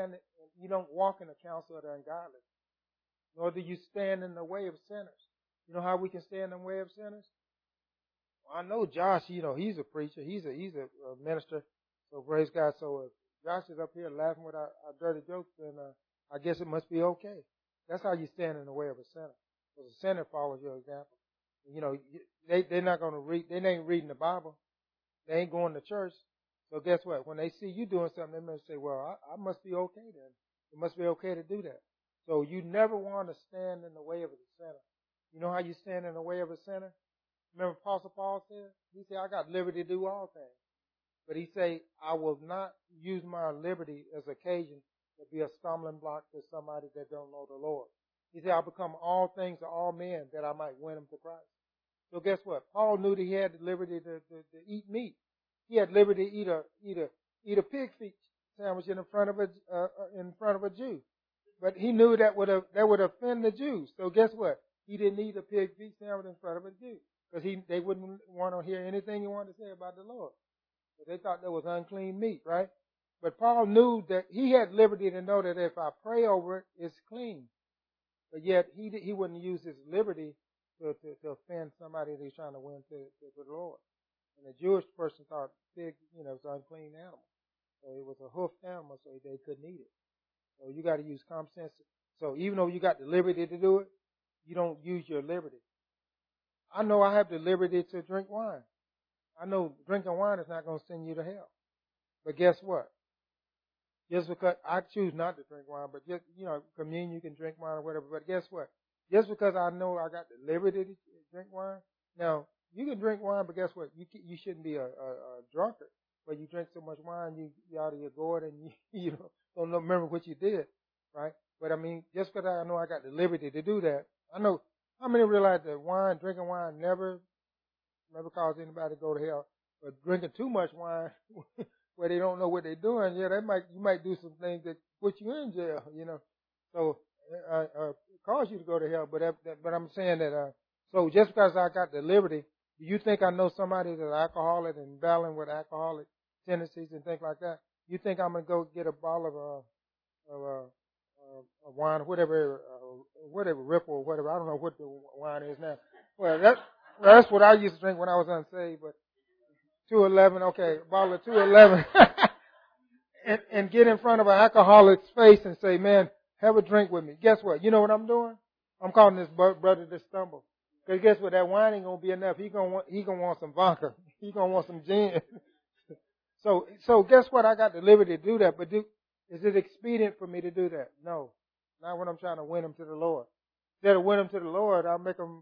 walk in the counsel of the ungodly, nor do you stand in the way of sinners. You know how we can stand in the way of sinners? Well, I know Josh, he's a preacher. He's a minister. So praise God. So if Josh is up here laughing with our dirty jokes, then I guess it must be okay. That's how you stand in the way of a sinner. Because a sinner follows your example. They're not going to read. They ain't reading the Bible. They ain't going to church. So guess what? When they see you doing something, they may say, well, I must be okay then. It must be okay to do that. So you never want to stand in the way of a sinner. You know how you stand in the way of a sinner? Remember Apostle Paul said? He said, I got liberty to do all things. But he said, I will not use my liberty as occasion to be a stumbling block to somebody that don't know the Lord. He said, I'll become all things to all men that I might win them to Christ. So guess what? Paul knew that he had the liberty to eat meat. He had liberty to eat a pig feet sandwich in front of a Jew. But he knew that would offend the Jews. So guess what? He didn't eat a pig feet sandwich in front of a Jew. Because they wouldn't want to hear anything he wanted to say about the Lord. But they thought that was unclean meat, right? But Paul knew that he had liberty to know that if I pray over it, it's clean. But yet he wouldn't use his liberty to offend somebody that he's trying to win to the Lord. And the Jewish person thought pig, was an unclean animal. So it was a hoofed animal, so they couldn't eat it. So you got to use common sense. So even though you got the liberty to do it, you don't use your liberty. I know I have the liberty to drink wine. I know drinking wine is not going to send you to hell. But guess what? Just because I choose not to drink wine, but just, communion, you can drink wine or whatever. But guess what? Just because I know I got the liberty to drink wine. Now, you can drink wine, but guess what? You shouldn't be a drunkard. But you drink so much wine, you out of your gourd and you don't remember what you did, right? But I mean, just because I know I got the liberty to do that, I know how many realize that drinking wine never caused anybody to go to hell. But drinking too much wine where they don't know what they're doing, you might do some things that put you in jail, So cause you to go to hell. But I'm saying that so just because I got the liberty, do you think I know somebody that's alcoholic and battling with alcoholic tendencies and things like that? You think I'm gonna go get a bottle of wine, whatever Ripple or whatever? I don't know what the wine is now. Well, that's what I used to drink when I was unsaved. But 211, okay, a bottle of 211, and get in front of an alcoholic's face and say, "Man, have a drink with me." Guess what? You know what I'm doing? I'm calling this brother to stumble. Because guess what? That wine ain't gonna be enough. He gonna want some vodka. He gonna want some gin. So guess what? I got the liberty to do that. But is it expedient for me to do that? No. Not when I'm trying to win him to the Lord. Instead of win him to the Lord, I'll make him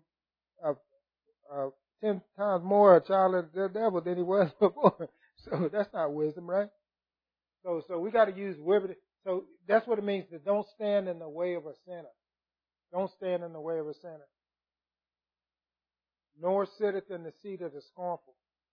10 times more a child of the devil than he was before. So that's not wisdom, right? So we got to use liberty. So that's what it means to don't stand in the way of a sinner. Don't stand in the way of a sinner. Nor sitteth in the seat of the scornful.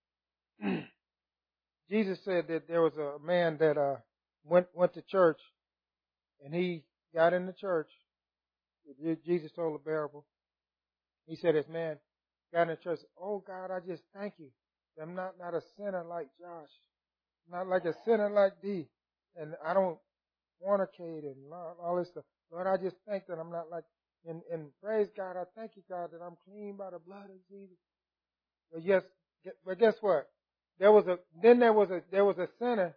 Jesus said that there was a man that went to church, and he got in the church. Jesus told a parable. He said, this man got in the church. Oh God, I just thank you. I'm not a sinner like Josh. Not like a sinner like thee. And I don't fornicate and all this stuff. Lord, I just thank that I'm not like, and praise God, I thank you, God, that I'm clean by the blood of Jesus. But guess what? There was a sinner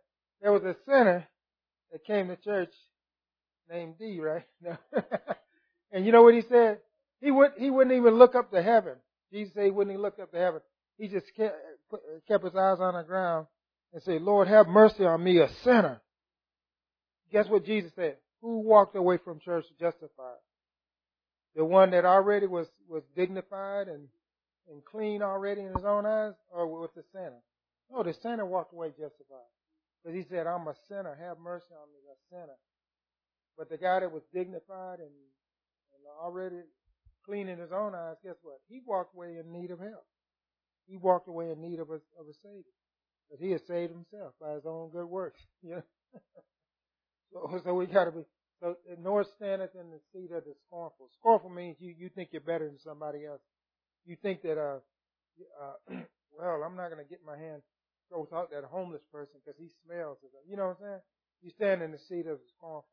that came to church named D, right? And you know what he said? He wouldn't even look up to heaven. Jesus said he wouldn't even look up to heaven. He just kept his eyes on the ground and said, Lord, have mercy on me, a sinner. Guess what Jesus said? Who walked away from church justified? The one that already was dignified and clean already in his own eyes, or with the sinner? No, the sinner walked away justified. Because he said, I'm a sinner. Have mercy on me, a sinner. But the guy that was dignified and already clean in his own eyes, guess what? He walked away in need of help. He walked away in need of a Savior. Because he had saved himself by his own good works. You know? So we got to be. So nor standeth in the seat of the scornful. Scornful means you think you're better than somebody else. You think that well, I'm not going to get my hand go talk to that homeless person because he smells. You know what I'm saying? You stand in the seat of the scornful.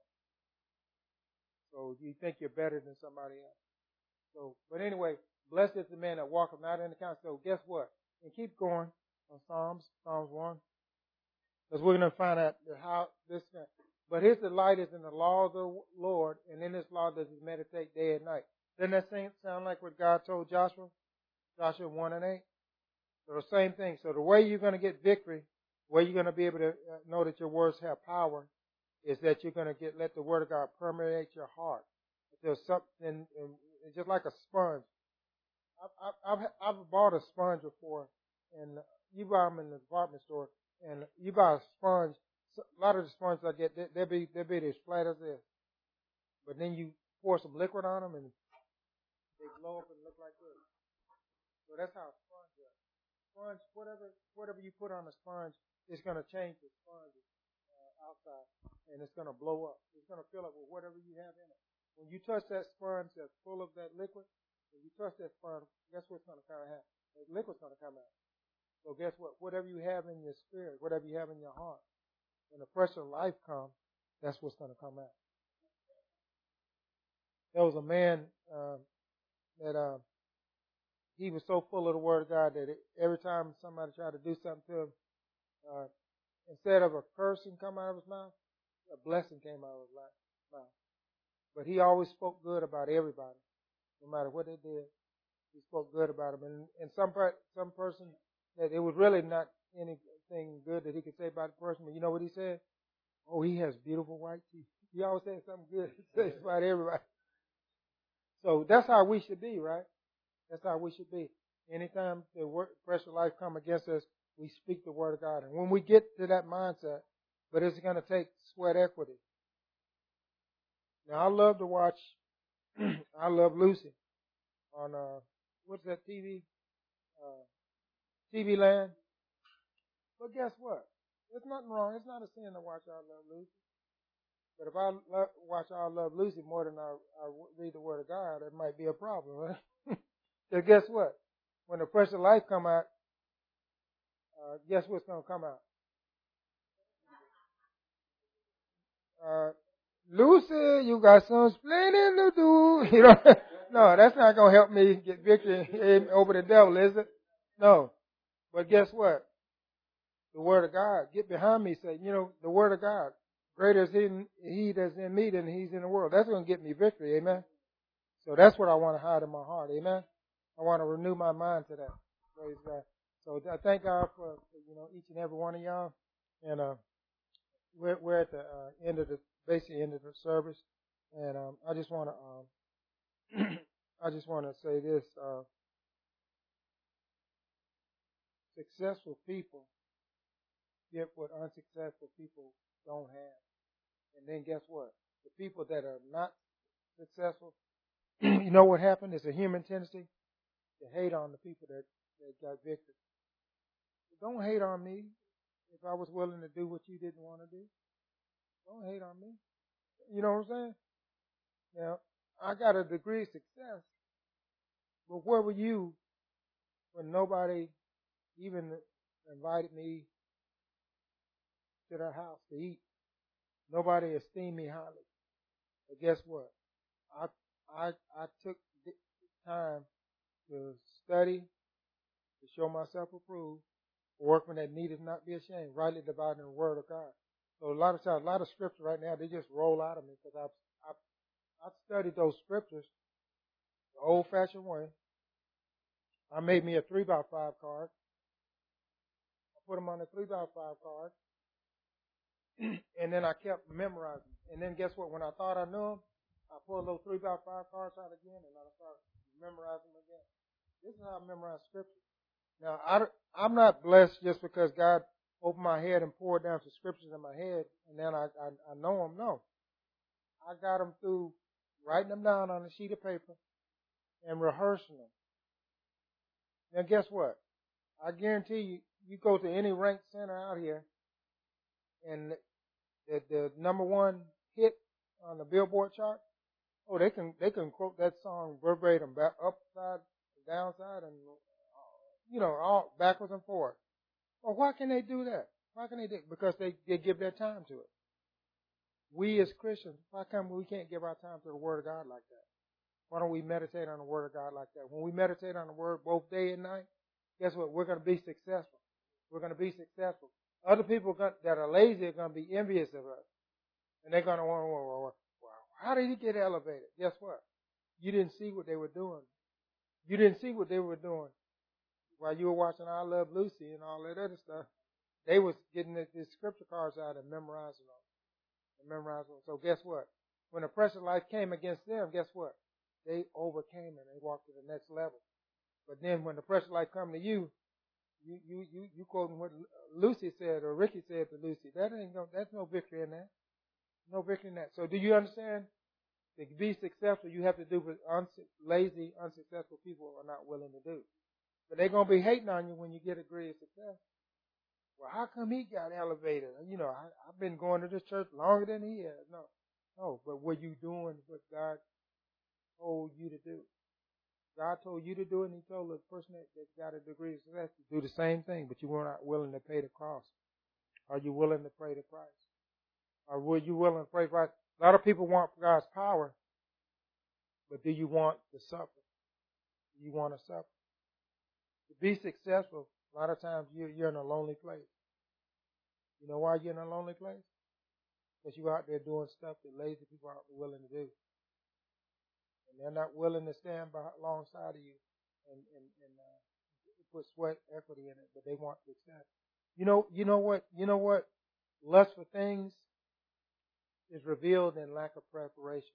So you think you're better than somebody else. So, but anyway, blessed is the man that walketh not in the counsel. So guess what? And keep going on Psalms 1, because we're going to find out how this. But his delight is in the law of the Lord, and in his law does he meditate day and night. Doesn't that sound like what God told Joshua? Joshua 1:8. So the same thing. So the way you're going to get victory, the way you're going to be able to know that your words have power, is that you're going to let the Word of God permeate your heart. There's something, it's just like a sponge. I've bought a sponge before, and you buy them in the department store, and you buy a sponge. A lot of the sponges I get, they'll be as flat as this. But then you pour some liquid on them, and they blow up and look like this. So that's how a sponge is. Sponge, whatever you put on a sponge, it's going to change the sponge outside, and it's going to blow up. It's going to fill up with whatever you have in it. When you touch that sponge that's full of that liquid, when you touch that sponge, guess what's going to kind of happen? The liquid's going to come out. So guess what? Whatever you have in your spirit, whatever you have in your heart, when the pressure of life comes, that's what's going to come out. There was a man that he was so full of the Word of God that every time somebody tried to do something to him, instead of a cursing come out of his mouth, a blessing came out of his mouth. But he always spoke good about everybody, no matter what they did. He spoke good about them. And some person that it was really not anything good that he could say about the person, but you know what he said? Oh, he has beautiful white teeth. He always said something good about everybody. So that's how we should be, right? That's how we should be. Anytime the pressure of life come against us, we speak the Word of God. And when we get to that mindset, but it's going to take sweat equity. Now, I love to watch, I love Lucy on, what's that TV? TV Land. But guess what? There's nothing wrong. It's not a sin to watch I Love Lucy. But if I watch I Love Lucy more than I read the Word of God, that might be a problem, right? So guess what? When the pressure of life come out, guess what's going to come out? Lucy, you got some explaining to do. You know, no, that's not going to help me get victory over the devil, is it? No. But guess what? The Word of God. Get behind me, say, the Word of God. Greater is he that's in me than he's in the world. That's going to get me victory, amen? So that's what I want to hide in my heart, amen? I want to renew my mind to that. Praise God. So I thank God for each and every one of y'all. And we're at the end of the service. And I just want to say this. Successful people get what unsuccessful people don't have. And then guess what? The people that are not successful, you know what happened? It's a human tendency to hate on the people that got victory. Don't hate on me if I was willing to do what you didn't want to do. Don't hate on me. You know what I'm saying? Now, I got a degree of success, but where were you when nobody even invited me to their house to eat? Nobody esteemed me highly. But guess what? I took time to study, to show myself approved, a workman that needeth not be ashamed, rightly dividing the Word of God. So a lot of times, a lot of scripture right now, they just roll out of me because I've studied those scriptures the old-fashioned way. I made me a 3x5 card. I put them on a 3x5 card. And then I kept memorizing. And then guess what? When I thought I knew them, I pulled those 3x5 cards out again, and I started memorizing them again. This is how I memorize scripture. Now, I'm not blessed just because God opened my head and poured down some scriptures in my head, and then I know them. No. I got them through writing them down on a sheet of paper and rehearsing them. Now guess what? I guarantee you, you go to any ranked center out here, and the number one hit on the Billboard chart, oh, they can quote that song verbatim, back, upside, downside, and all backwards and forwards. Well, why can they do that? Why can they do it? Because they give their time to it. We as Christians, why come we can't give our time to the Word of God like that? Why don't we meditate on the Word of God like that? When we meditate on the Word both day and night, guess what? We're going to be successful. We're going to be successful. Other people that are lazy are going to be envious of us. And they're going to wonder, well, how did he get elevated? Guess what? You didn't see what they were doing. You didn't see what they were doing while you were watching I Love Lucy and all that other stuff. They was getting the scripture cards out and memorizing them. So guess what? When the pressure life came against them, guess what? They overcame and they walked to the next level. But then when the pressure life come to you, you quoting what Lucy said or Ricky said to Lucy. That's no victory in that. No victory in that. So do you understand? To be successful, you have to do what lazy, unsuccessful people are not willing to do. But they're going to be hating on you when you get a great success. Well, how come he got elevated? I've been going to this church longer than he has. No, but were you doing what God told you to do? God told you to do it, and he told the person that got a degree of success to do the same thing, but you were not willing to pay the cost. Are you willing to pay the price? Or were you willing to pay the price? A lot of people want God's power, but do you want to suffer? Do you want to suffer? To be successful, a lot of times you're in a lonely place. You know why you're in a lonely place? Because you're out there doing stuff that lazy people aren't willing to do. And they're not willing to stand alongside of you and put sweat equity in it, but they want success. You know what? Lust for things is revealed in lack of preparation.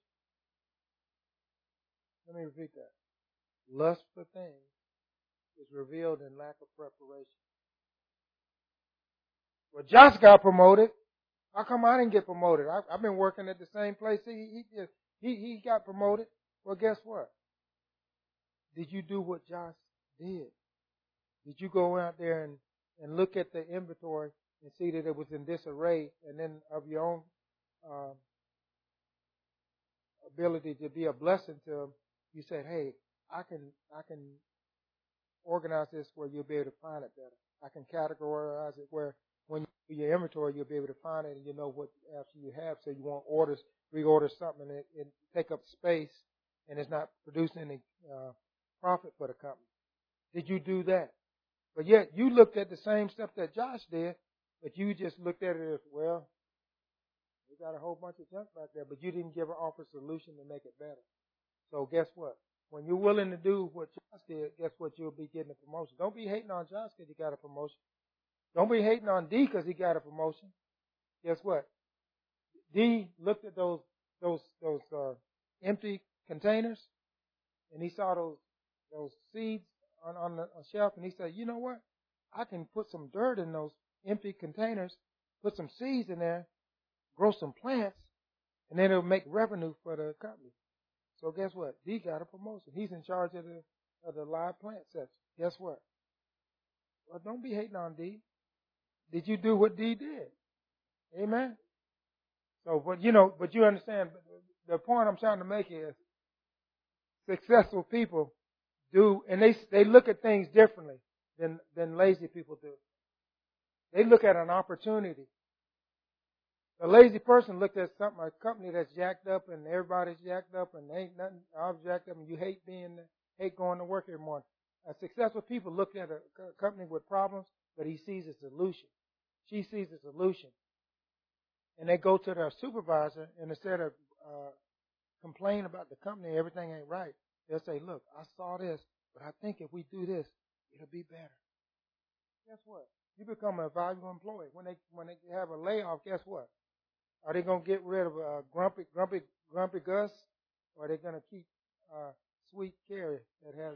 Let me repeat that. Lust for things is revealed in lack of preparation. Well, Josh got promoted. How come I didn't get promoted? I've been working at the same place. He got promoted. Well, guess what? Did you do what Josh did? Did you go out there and look at the inventory and see that it was in disarray, and then of your own ability to be a blessing to them, you said, hey, I can organize this where you'll be able to find it better. I can categorize it where when you do your inventory, you'll be able to find it and you know what actually you have, so you won't reorder something and it take up space and it's not producing any profit for the company. Did you do that? But yet you looked at the same stuff that Josh did, but you just looked at it as, well, we got a whole bunch of junk back there, but you didn't give an offer solution to make it better. So guess what? When you're willing to do what Josh did, guess what? You'll be getting a promotion. Don't be hating on Josh because he got a promotion. Don't be hating on D because he got a promotion. Guess what? D looked at those empty containers, and he saw those seeds on the shelf, and he said, you know what? I can put some dirt in those empty containers, put some seeds in there, grow some plants, and then it'll make revenue for the company. So guess what? D got a promotion. He's in charge of the live plant section. Guess what? Well, don't be hating on D. Did you do what D did? Amen? So, but you understand, the point I'm trying to make is successful people do, and they look at things differently than lazy people do. They look at an opportunity. A lazy person looked at a company that's jacked up and everybody's jacked up and ain't nothing, all jacked up and you hate going to work every morning. Successful people look at a company with problems, but he sees a solution. She sees a solution. And they go to their supervisor, and instead of complain about the company, everything ain't right, they'll say, look, I saw this, but I think if we do this, it'll be better. Guess what? You become a valuable employee. When they have a layoff, guess what? Are they going to get rid of grumpy Gus, or are they going to keep Sweet Carrie that has?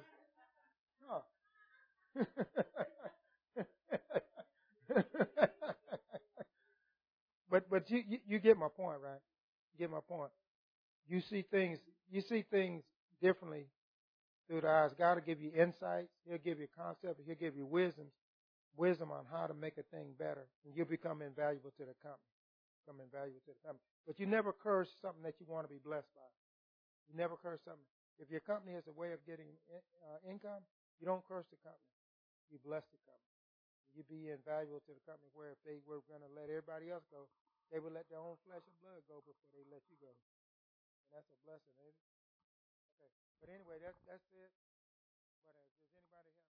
But you get my point, right? You get my point. you see things differently through the eyes. God will give you insights. He'll give you concepts. He'll give you wisdom on how to make a thing better, and you'll become invaluable to the company. But you never curse something that you want to be blessed by. You never curse something. If your company has a way of getting income, you don't curse the company. You bless the company. You be invaluable to the company, where if they were going to let everybody else go, they would let their own flesh and blood go before they let you go. And that's a blessing, ain't it? Okay. But anyway, that's it. But does anybody have